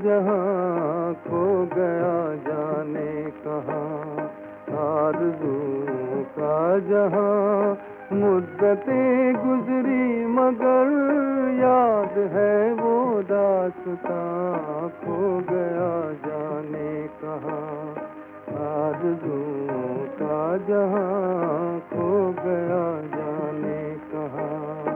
जहां खो गया जाने कहाँ। आरज़ू का जहां मुद्दतें गुजरी मगर याद है वो दास्तां खो गया जाने कहाँ। आरज़ू का जहां खो गया जाने कहाँ।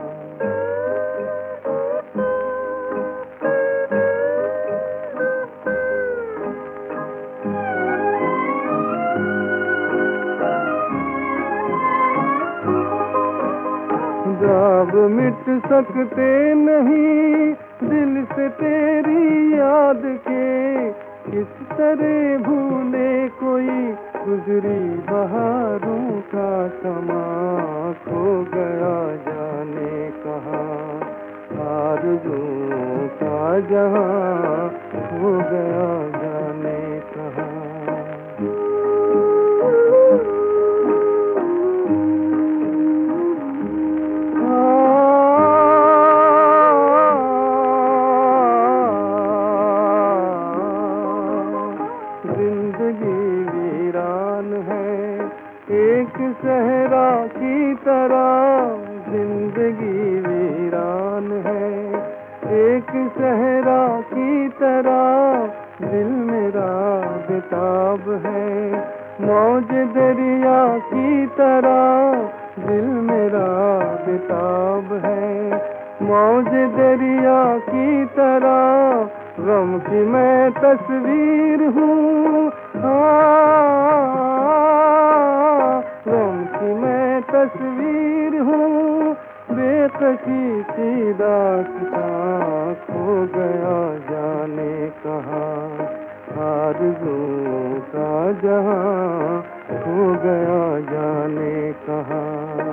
ख्वाब मिट सकते नहीं दिल से तेरी याद के, किस तरह भूले कोई गुजरी बहारों का समा खो गया जाने कहाँ। आरज़ू का जहां खो गया जाने कहाँ। जिंदगी वीरान है एक सहरा की तरह, जिंदगी वीरान है एक सहरा की तरह। दिल मेरा बेताब है मौज दरिया की तरह, दिल मेरा बेताब है मौज दरिया की तरह। गम की मैं तस्वीर हूँ, गम की मैं तस्वीर हूँ। बेकसी की दास्तां खो गया जाने कहाँ। आरज़ू का जहां खो गया जाने कहाँ।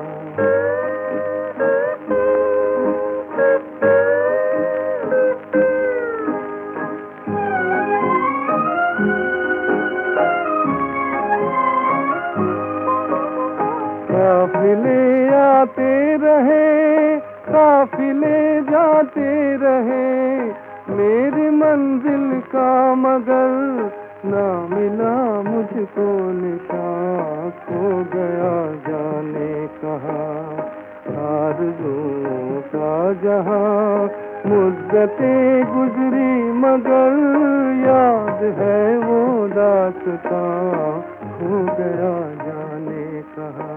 काफिले आते रहे काफिले जाते रहे, मेरी मंजिल का मगर ना मिला मुझको निशान खो गया जाने कहाँ। आरज़ू का जहां मुद्दतें गुजरी मगर याद है वो दास्तां खो गया जाने कहाँ।